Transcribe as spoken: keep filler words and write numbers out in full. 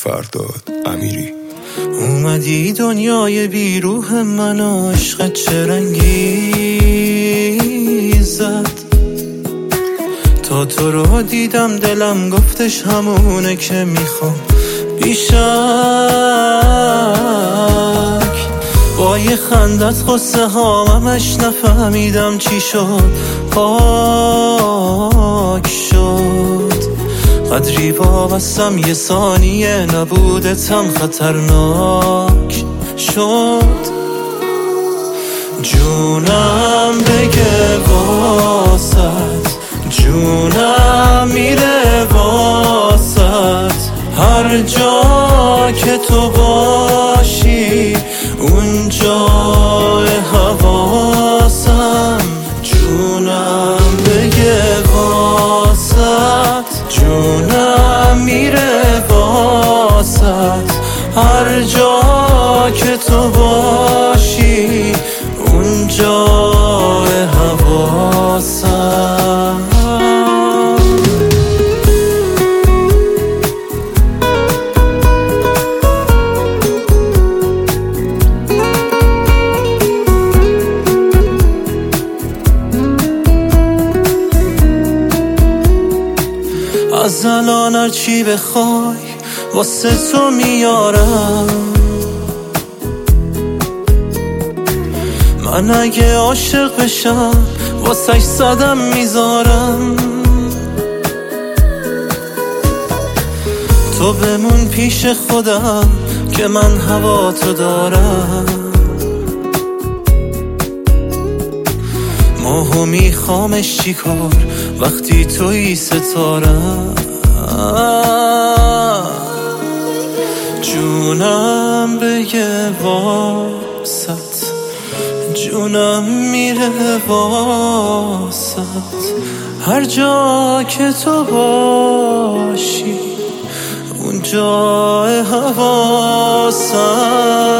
فرداد امیری. اومدی دنیای بیروح من عشقت چه رنگی زد، تا تو رو دیدم دلم گفتش همونه که میخوام بیشک. با یه خندت خسته هاممش نفهمیدم چی شد، پاک شد. قدری وابستم یه ثانیه نبودتم خطرناک شد. جونم بگه واسط، جونم میره واسط، هر جا که تو باشی اونجا حواسم. جونم بگه واسط، جونم میره واسط، هر جا که تو باشی اونجا حواسم. از الان هر چی بخوای واسه تو میارم. من اگه عاشق بشم واسهش صدم میذارم. تو بمون پیش خودم که من هوا تو دارم. ماهو میخوامش چی کار وقتی توی ستارم. جونم بگه واسط، جونم میره واسط، هر جا که تو باشی اونجا حواسم.